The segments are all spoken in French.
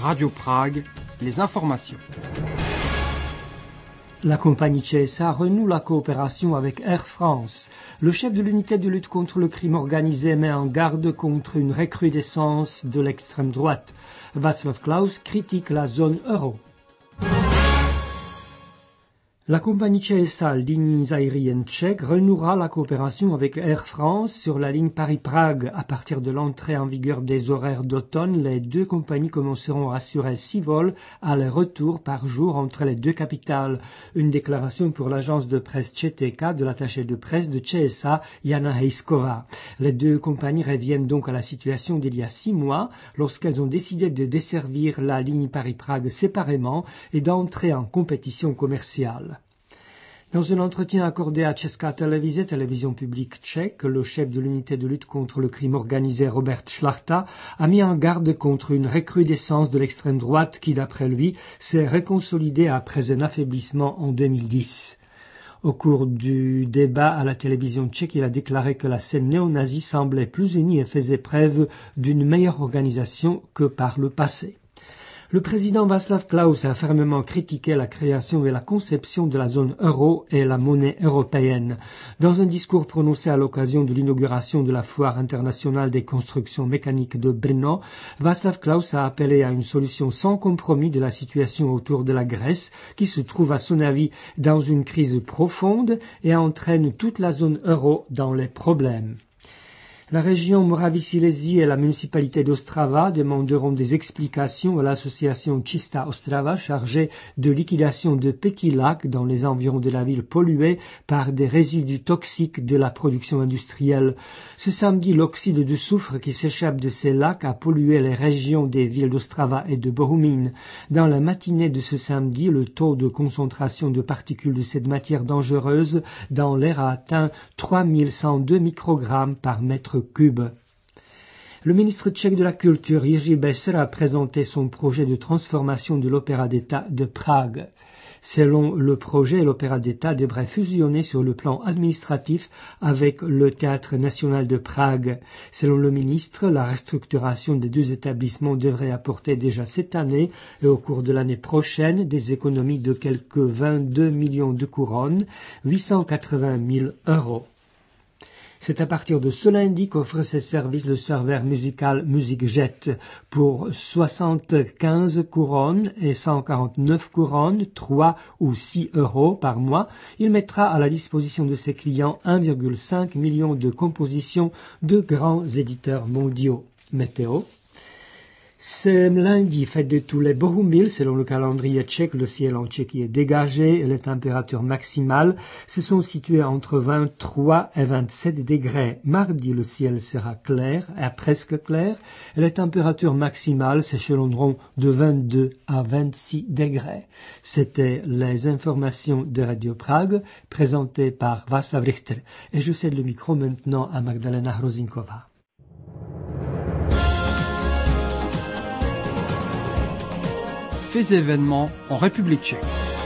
Radio Prague, les informations. La compagnie CSA renoue la coopération avec Air France. Le chef de l'unité de lutte contre le crime organisé met en garde contre une recrudescence de l'extrême droite. Václav Klaus critique la zone euro. La compagnie CSA Lignes aériennes tchèques renouera la coopération avec Air France sur la ligne Paris-Prague. À partir de l'entrée en vigueur des horaires d'automne, les deux compagnies commenceront à assurer 6 vols aller-retour par jour entre les deux capitales. Une déclaration pour l'agence de presse ČTK de l'attaché de presse de CSA, Jana Hejskova. Les deux compagnies reviennent donc à la situation d'il y a 6 mois, lorsqu'elles ont décidé de desservir la ligne Paris-Prague séparément et d'entrer en compétition commerciale. Dans un entretien accordé à Česká televize, télévision publique tchèque, le chef de l'unité de lutte contre le crime organisé, Robert Šlachta, a mis en garde contre une recrudescence de l'extrême droite qui, d'après lui, s'est reconsolidée après un affaiblissement en 2010. Au cours du débat à la télévision tchèque, il a déclaré que la scène néo-nazie semblait plus unie et faisait preuve d'une meilleure organisation que par le passé. Le président Václav Klaus a fermement critiqué la création et la conception de la zone euro et la monnaie européenne. Dans un discours prononcé à l'occasion de l'inauguration de la Foire internationale des constructions mécaniques de Brno, Václav Klaus a appelé à une solution sans compromis de la situation autour de la Grèce, qui se trouve à son avis dans une crise profonde et entraîne toute la zone euro dans les problèmes. La région Moravie-Silésie et la municipalité d'Ostrava demanderont des explications à l'association Čistá Ostrava chargée de liquidation de petits lacs dans les environs de la ville pollués par des résidus toxiques de la production industrielle. Ce samedi, l'oxyde de soufre qui s'échappe de ces lacs a pollué les régions des villes d'Ostrava et de Bohumín. Dans la matinée de ce samedi, le taux de concentration de particules de cette matière dangereuse dans l'air a atteint 3102 microgrammes par mètre cube. Le ministre tchèque de la Culture, Jiří Besser, a présenté son projet de transformation de l'Opéra d'État de Prague. Selon le projet, l'Opéra d'État devrait fusionner sur le plan administratif avec le Théâtre national de Prague. Selon le ministre, la restructuration des deux établissements devrait apporter déjà cette année et au cours de l'année prochaine des économies de quelques 22 millions de couronnes, 880 000 €. C'est à partir de ce lundi qu'offre ses services le serveur musical MusicJet. Pour 75 couronnes et 149 couronnes, 3 ou 6 € par mois, il mettra à la disposition de ses clients 1,5 million de compositions de grands éditeurs mondiaux. Météo. Ce lundi, fête de tous les Bohumil, selon le calendrier tchèque, le ciel en Tchéquie est dégagé et les températures maximales se sont situées entre 23 et 27 degrés. Mardi, le ciel sera clair et presque clair et les températures maximales s'échelonneront de 22 à 26 degrés. C'était les informations de Radio Prague présentées par Václav Richter. Et je cède le micro maintenant à Magdalena Hrozinková. Faits et événements en République tchèque.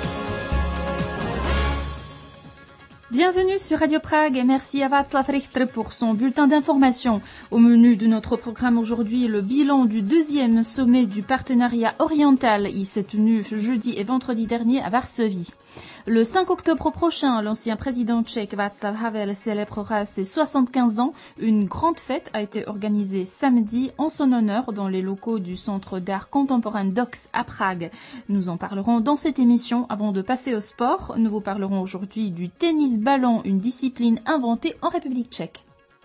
Bienvenue sur Radio Prague et merci à Václav Richter pour son bulletin d'information. Au menu de notre programme aujourd'hui, le bilan du 2e sommet du partenariat oriental. Il s'est tenu jeudi et vendredi dernier à Varsovie. Le 5 octobre prochain, l'ancien président tchèque Václav Havel célébrera ses 75 ans. Une grande fête a été organisée samedi en son honneur dans les locaux du Centre d'art contemporain DOX à Prague. Nous en parlerons dans cette émission. Avant de passer au sport, nous vous parlerons aujourd'hui du tennis-ballon, une discipline inventée en République tchèque.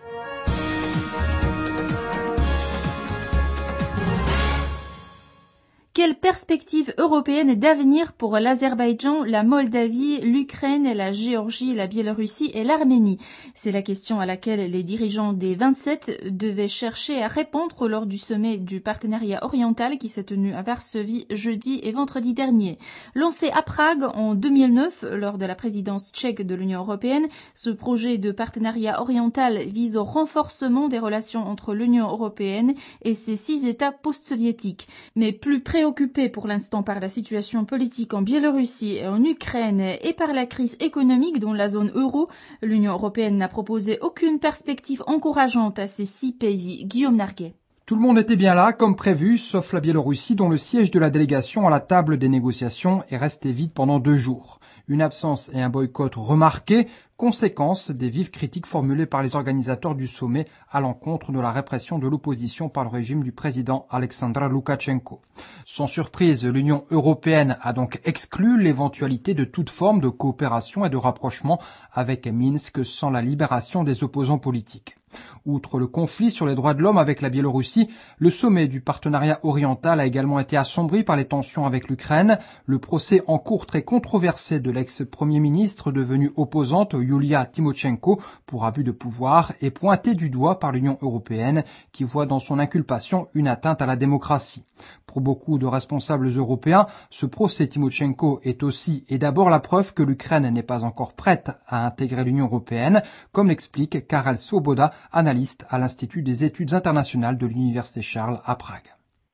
Quelle perspective européenne et d'avenir pour l'Azerbaïdjan, la Moldavie, l'Ukraine, la Géorgie, la Biélorussie et l'Arménie? C'est la question à laquelle les dirigeants des 27 devaient chercher à répondre lors du sommet du partenariat oriental qui s'est tenu à Varsovie jeudi et vendredi dernier. Lancé à Prague en 2009 lors de la présidence tchèque de l'Union européenne, ce projet de partenariat oriental vise au renforcement des relations entre l'Union européenne et ses 6 États post-soviétiques. Mais plus préoccupé pour l'instant par la situation politique en Biélorussie et en Ukraine et par la crise économique dans la zone euro, l'Union européenne n'a proposé aucune perspective encourageante à ces 6 pays. Guillaume Narguet. Tout le monde était bien là, comme prévu, sauf la Biélorussie, dont le siège de la délégation à la table des négociations est resté vide pendant 2 jours. Une absence et un boycott remarqués, conséquence des vives critiques formulées par les organisateurs du sommet à l'encontre de la répression de l'opposition par le régime du président Alexandr Loukachenko. Sans surprise, l'Union européenne a donc exclu l'éventualité de toute forme de coopération et de rapprochement avec Minsk sans la libération des opposants politiques. Outre le conflit sur les droits de l'homme avec la Biélorussie, le sommet du partenariat oriental a également été assombri par les tensions avec l'Ukraine. Le procès en cours très controversé de l'ex-premier ministre devenue opposante Yulia Tymoshenko pour abus de pouvoir est pointé du doigt par l'Union européenne qui voit dans son inculpation une atteinte à la démocratie. Pour beaucoup de responsables européens, ce procès Tymoshenko est aussi et d'abord la preuve que l'Ukraine n'est pas encore prête à intégrer l'Union européenne, comme l'explique Karel Svoboda, analyste à l'Institut des études internationales de l'Université Charles à Prague.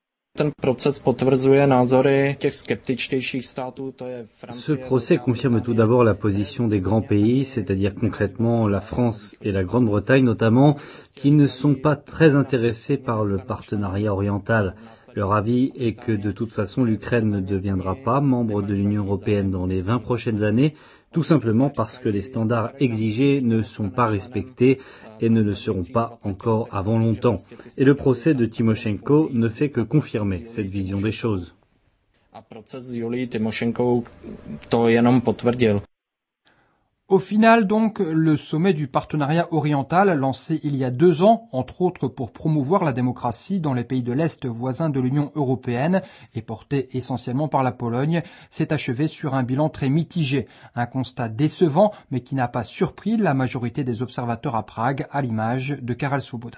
Ce procès confirme tout d'abord la position des grands pays, c'est-à-dire concrètement la France et la Grande-Bretagne notamment, qui ne sont pas très intéressés par le partenariat oriental. Leur avis est que de toute façon l'Ukraine ne deviendra pas membre de l'Union européenne dans les 20 prochaines années, tout simplement parce que les standards exigés ne sont pas respectés et ne le seront pas encore avant longtemps. Et le procès de Tymoshenko ne fait que confirmer cette vision des choses. Au final, donc, le sommet du partenariat oriental, lancé il y a 2 ans, entre autres pour promouvoir la démocratie dans les pays de l'Est voisins de l'Union européenne et porté essentiellement par la Pologne, s'est achevé sur un bilan très mitigé. Un constat décevant, mais qui n'a pas surpris la majorité des observateurs à Prague, à l'image de Karel Svoboda.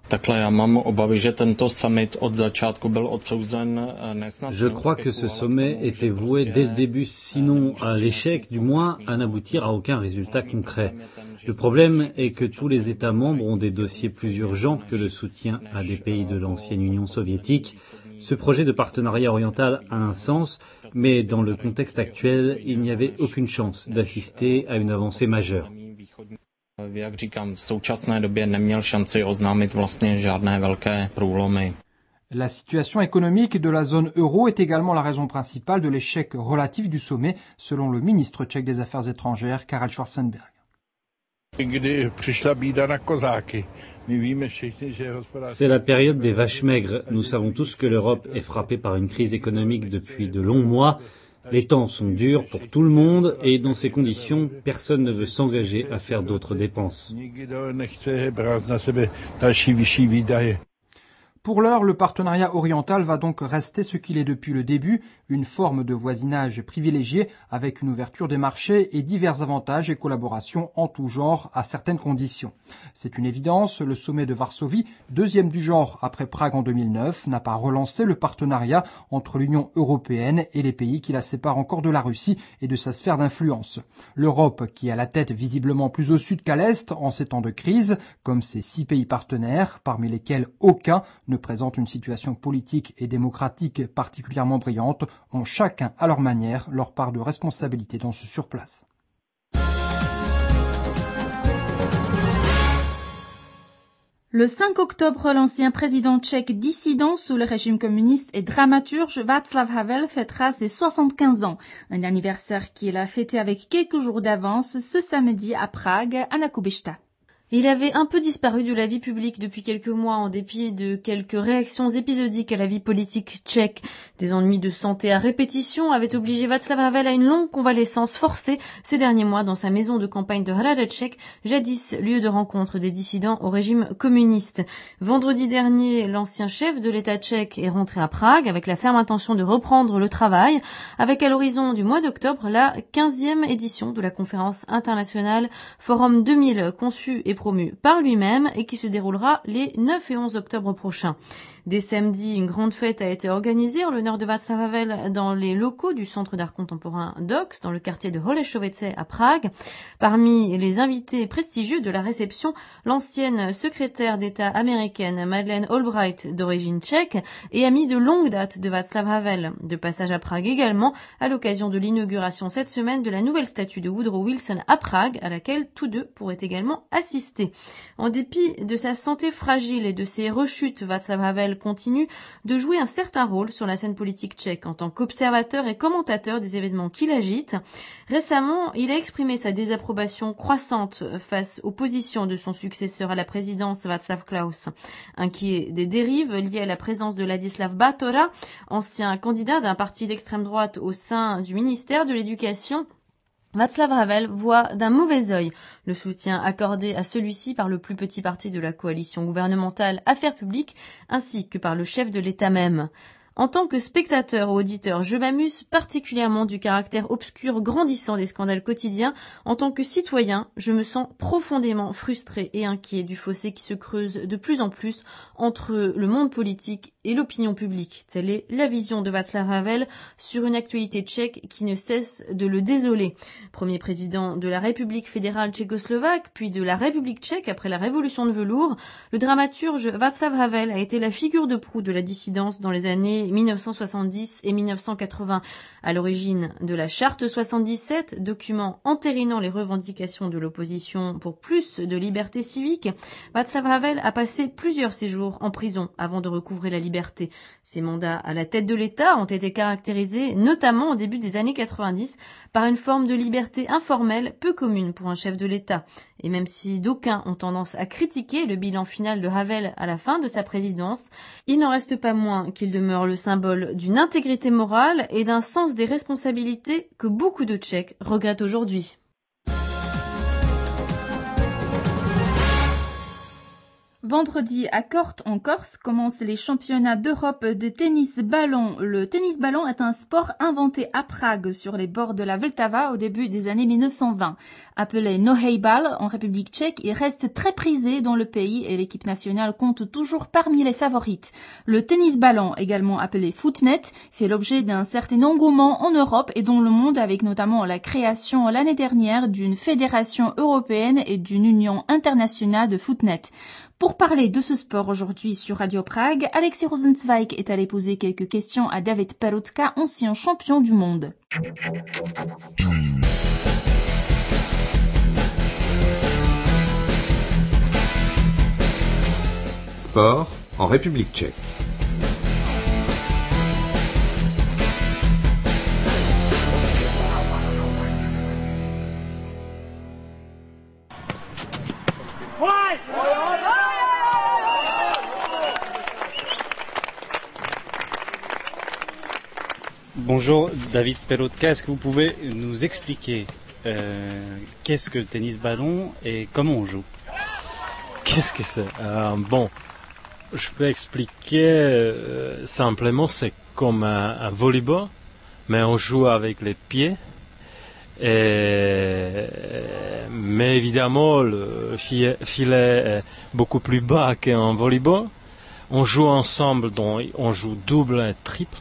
Je crois que ce sommet était voué dès le début, sinon à l'échec, du moins à n'aboutir à aucun résultat concret. Le problème est que tous les États membres ont des dossiers plus urgents que le soutien à des pays de l'ancienne Union soviétique. Ce projet de partenariat oriental a un sens, mais dans le contexte actuel, il n'y avait aucune chance d'assister à une avancée majeure. Jak říkám, v současné době neměl šanci oznámit vlastně žádné velké průlomy. La situation économique de la zone euro est également la raison principale de l'échec relatif du sommet, selon le ministre tchèque des Affaires étrangères, Karel Schwarzenberg. C'est la période des vaches maigres. Nous savons tous que l'Europe est frappée par une crise économique depuis de longs mois. Les temps sont durs pour tout le monde et dans ces conditions, personne ne veut s'engager à faire d'autres dépenses. Pour l'heure, le partenariat oriental va donc rester ce qu'il est depuis le début, une forme de voisinage privilégié avec une ouverture des marchés et divers avantages et collaborations en tout genre à certaines conditions. C'est une évidence, le sommet de Varsovie, deuxième du genre après Prague en 2009, n'a pas relancé le partenariat entre l'Union européenne et les pays qui la séparent encore de la Russie et de sa sphère d'influence. L'Europe, qui a la tête visiblement plus au sud qu'à l'est en ces temps de crise, comme ses 6 pays partenaires, parmi lesquels aucun ne présente une situation politique et démocratique particulièrement brillante, ont chacun à leur manière leur part de responsabilité dans ce surplace. Le 5 octobre, l'ancien président tchèque dissident sous le régime communiste et dramaturge Václav Havel fêtera ses 75 ans. Un anniversaire qu'il a fêté avec quelques jours d'avance ce samedi à Prague, Anna Kubishta. Il avait un peu disparu de la vie publique depuis quelques mois en dépit de quelques réactions épisodiques à la vie politique tchèque. Des ennuis de santé à répétition avaient obligé Václav Havel à une longue convalescence forcée ces derniers mois dans sa maison de campagne de Hradec, jadis lieu de rencontre des dissidents au régime communiste. Vendredi dernier, l'ancien chef de l'État tchèque est rentré à Prague avec la ferme intention de reprendre le travail, avec à l'horizon du mois d'octobre la 15e édition de la conférence internationale Forum 2000 conçue et promu par lui-même et qui se déroulera les 9 et 11 octobre prochains. Dès samedi, une grande fête a été organisée en l'honneur de Václav Havel dans les locaux du Centre d'art contemporain DOX, dans le quartier de Holešovice à Prague. Parmi les invités prestigieux de la réception, l'ancienne secrétaire d'État américaine Madeleine Albright, d'origine tchèque, et amie de longue date de Václav Havel. De passage à Prague également, à l'occasion de l'inauguration cette semaine de la nouvelle statue de Woodrow Wilson à Prague, à laquelle tous deux pourraient également assister. En dépit de sa santé fragile et de ses rechutes, Václav Havel Havel continue de jouer un certain rôle sur la scène politique tchèque en tant qu'observateur et commentateur des événements qui l'agitent. Récemment, il a exprimé sa désapprobation croissante face aux positions de son successeur à la présidence, Václav Klaus. Inquiet des dérives liées à la présence de Ladislav Bátora, ancien candidat d'un parti d'extrême droite au sein du ministère de l'Éducation, Václav Havel voit d'un mauvais œil le soutien accordé à celui-ci par le plus petit parti de la coalition gouvernementale Affaires publiques ainsi que par le chef de l'État même. En tant que spectateur ou auditeur, je m'amuse particulièrement du caractère obscur grandissant des scandales quotidiens. En tant que citoyen, je me sens profondément frustré et inquiet du fossé qui se creuse de plus en plus entre le monde politique et l'opinion publique. Telle est la vision de Václav Havel sur une actualité tchèque qui ne cesse de le désoler. Premier président de la République fédérale tchécoslovaque, puis de la République tchèque après la révolution de velours, le dramaturge Václav Havel a été la figure de proue de la dissidence dans les années 1970 et 1980. À l'origine de la Charte 77, document entérinant les revendications de l'opposition pour plus de liberté civique, Václav Havel a passé plusieurs séjours en prison avant de recouvrer la liberté. Ses mandats à la tête de l'État ont été caractérisés, notamment au début des années 90, par une forme de liberté informelle peu commune pour un chef de l'État. Et même si d'aucuns ont tendance à critiquer le bilan final de Havel à la fin de sa présidence, il n'en reste pas moins qu'il demeure le symbole d'une intégrité morale et d'un sens des responsabilités que beaucoup de Tchèques regrettent aujourd'hui. Vendredi, à Corte, en Corse, commencent les championnats d'Europe de tennis-ballon. Le tennis-ballon est un sport inventé à Prague, sur les bords de la Vltava, au début des années 1920. Appelé nohejbal en République tchèque, il reste très prisé dans le pays et l'équipe nationale compte toujours parmi les favorites. Le tennis-ballon, également appelé footnet, fait l'objet d'un certain engouement en Europe et dans le monde, avec notamment la création l'année dernière d'une fédération européenne et d'une union internationale de footnet. Pour parler de ce sport aujourd'hui sur Radio Prague, Alexis Rosenzweig est allé poser quelques questions à David Peroutka, ancien champion du monde. Sport en République tchèque. Bonjour David Peroutka, est-ce que vous pouvez nous expliquer qu'est-ce que le tennis-ballon et comment on joue? Qu'est-ce que c'est? Bon, je peux expliquer simplement, c'est comme un volleyball, mais on joue avec les pieds. Mais évidemment, le filet est beaucoup plus bas qu'un volleyball. On joue ensemble, on joue double et triple.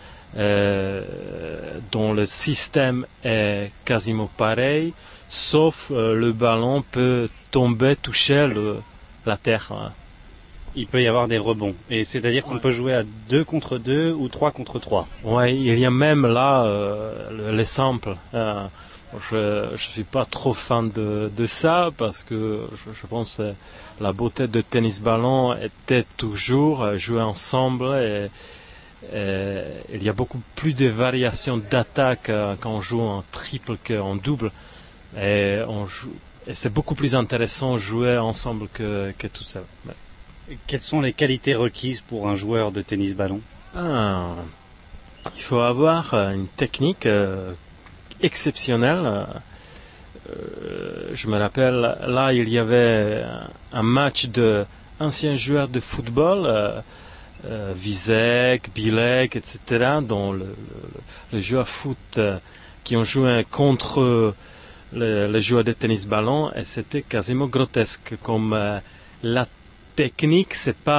Dont le système est quasiment pareil, sauf le ballon peut tomber, toucher la terre. Hein. Il peut y avoir des rebonds, et c'est-à-dire qu'on peut jouer à 2 contre 2 ou 3 contre 3. Oui, il y a même là les samples. Je suis pas trop fan de ça parce que je pense que la beauté de tennis-ballon était toujours jouer ensemble et il y a beaucoup plus de variations d'attaque quand on joue en triple qu'en double. Et c'est beaucoup plus intéressant de jouer ensemble que tout seul. Ouais. Quelles sont les qualités requises pour un joueur de tennis-ballon? Il faut avoir une technique exceptionnelle. Je me rappelle, là, il y avait un match d'anciens joueurs de football, Vizek, Bilek, etc., dont les joueurs foot qui ont joué contre les joueurs de tennis-ballon, et c'était quasiment grotesque. Comme la technique,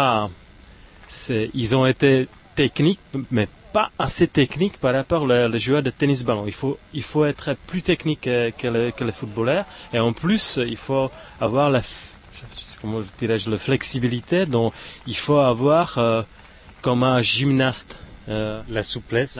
ils ont été techniques, mais pas assez techniques par rapport aux joueurs de tennis-ballon. Il faut être plus technique que les footballeurs, et en plus, il faut avoir la flexibilité, donc il faut avoir comme un gymnaste la souplesse.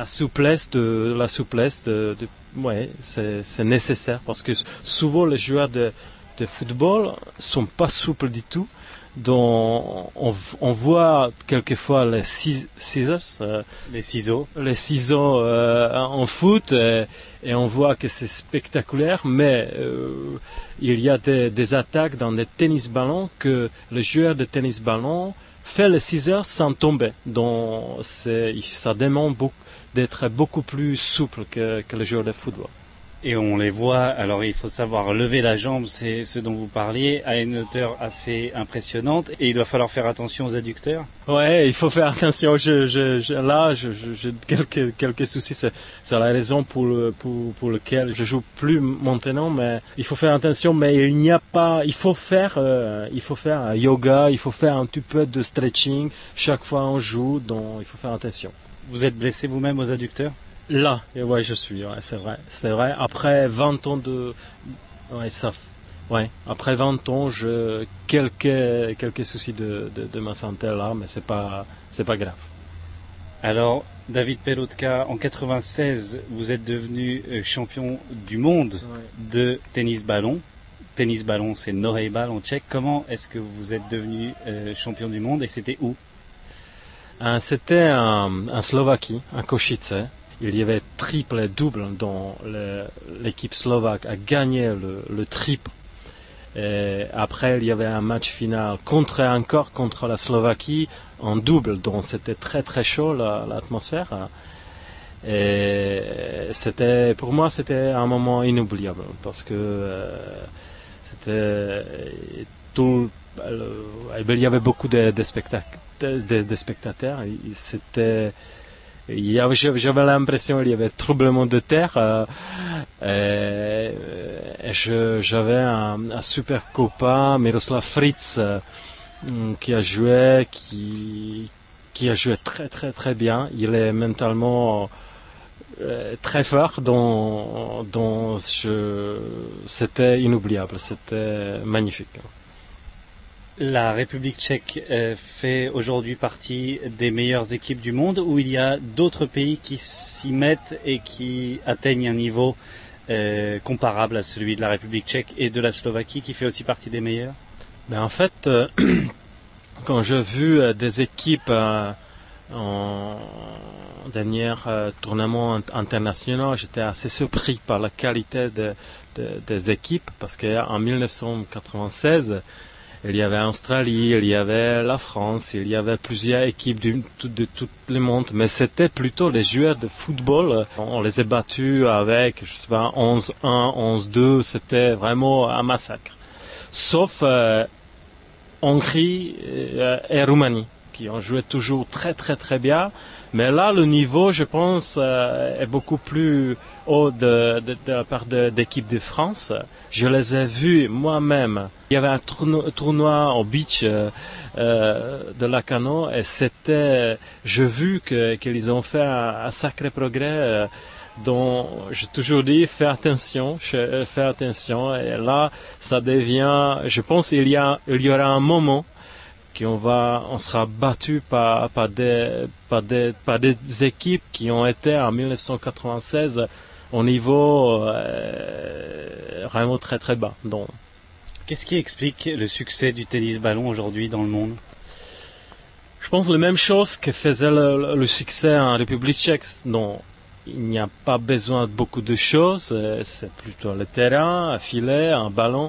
Ouais, c'est nécessaire parce que souvent les joueurs de football sont pas souples du tout, dont on voit quelquefois les ciseaux en foot et on voit que c'est spectaculaire, mais il y a des attaques dans des tennis-ballons que le joueur de tennis-ballon fait les scissors sans tomber. Donc ça demande d'être beaucoup plus souple que le joueur de football. Et on les voit, alors il faut savoir lever la jambe, c'est ce dont vous parliez, à une hauteur assez impressionnante, et il doit falloir faire attention aux adducteurs. Ouais, il faut faire attention. J'ai quelques soucis. C'est la raison pour lequel je joue plus maintenant, mais il faut faire attention. Mais il faut faire yoga, il faut faire un petit peu de stretching chaque fois on joue, donc il faut faire attention. Vous êtes blessé vous-même aux adducteurs? Là, ouais, je suis, ouais, c'est vrai. Après 20 ans après 20 ans, quelques soucis de ma santé là, mais c'est pas grave. Alors, David Peroutka, en 96, vous êtes devenu champion du monde de tennis-ballon. Tennis-ballon, c'est Nohejbal en tchèque. Comment est-ce que vous êtes devenu champion du monde et c'était où? C'était en Slovaquie, à Košice. Il y avait triple et double dont l'équipe slovaque a gagné le triple. Et après, il y avait un match final contre la Slovaquie en double, donc c'était très très chaud l'atmosphère. Et pour moi, c'était un moment inoubliable parce que il y avait beaucoup de spectateurs. J'avais l'impression qu'il y avait tremblement de terre et j'avais un super copain, Miroslav Fritz, qui a joué très très très bien. Il est mentalement très fort, c'était inoubliable, c'était magnifique. La République tchèque fait aujourd'hui partie des meilleures équipes du monde, ou il y a d'autres pays qui s'y mettent et qui atteignent un niveau comparable à celui de la République tchèque et de la Slovaquie, qui fait aussi partie des meilleurs? Ben en fait, quand j'ai vu des équipes en dernier tournament international, j'étais assez surpris par la qualité des équipes, parce qu'en 1996, il y avait l'Australie, il y avait la France, il y avait plusieurs équipes de tout le monde, mais c'était plutôt les joueurs de football. On les a battus avec, 11-1, 11-2, c'était vraiment un massacre. Sauf Hongrie et Roumanie, qui ont joué toujours très très très bien. Mais là, le niveau, je pense, est beaucoup plus haut de la part d'équipe de France. Je les ai vus moi-même. Il y avait un tournoi au beach de Lacanau et j'ai vu qu'ils ont fait un sacré progrès. Donc, j'ai toujours dit, fais attention. Et là, ça devient, je pense, il y aura un moment on sera battu par des équipes qui ont été en 1996 au niveau vraiment très très bas. Donc, qu'est-ce qui explique le succès du tennis-ballon aujourd'hui dans le monde? Je pense la même chose que faisait le succès en République tchèque. Donc, il n'y a pas besoin de beaucoup de choses. C'est plutôt le terrain, un filet, un ballon.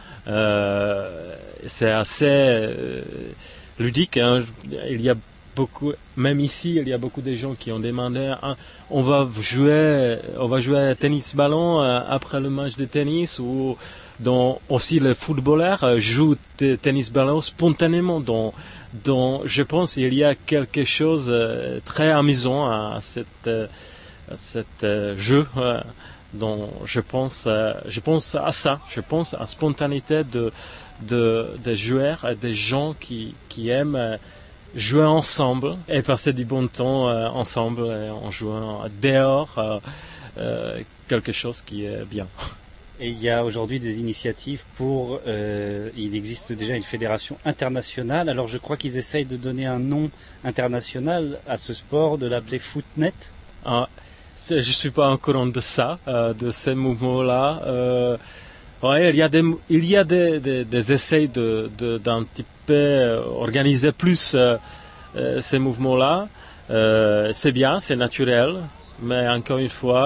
C'est assez ludique, hein. Il y a beaucoup, même ici, il y a beaucoup de gens qui ont demandé on va jouer tennis ballon après le match de tennis, ou donc aussi les footballeurs jouent tennis ballon spontanément. Donc je pense qu'il y a quelque chose de très amusant à cet jeu. Donc je pense à ça, je pense à la spontanéité des joueurs, des gens qui aiment jouer ensemble et passer du bon temps ensemble en jouant dehors, quelque chose qui est bien. Et il y a aujourd'hui des initiatives il existe déjà une fédération internationale, alors je crois qu'ils essayent de donner un nom international à ce sport, de l'appeler Footnet. Je ne suis pas au courant de ça, de ces mouvements-là. Ouais, il y a des essais d'un petit peu organiser plus ces mouvements-là. C'est bien, c'est naturel, mais encore une fois,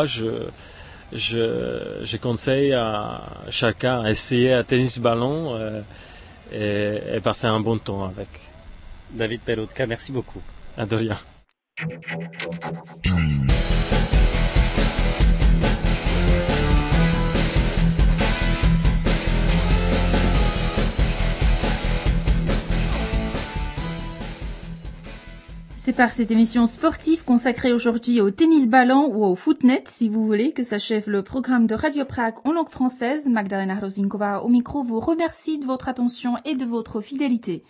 je conseille à chacun à essayer un tennis-ballon et passer un bon temps avec. David Peroutka, merci beaucoup. De rien. C'est par cette émission sportive consacrée aujourd'hui au tennis ballon ou au footnet, si vous voulez, que s'achève le programme de Radio Prague en langue française. Magdalena Hrozinkova au micro vous remercie de votre attention et de votre fidélité.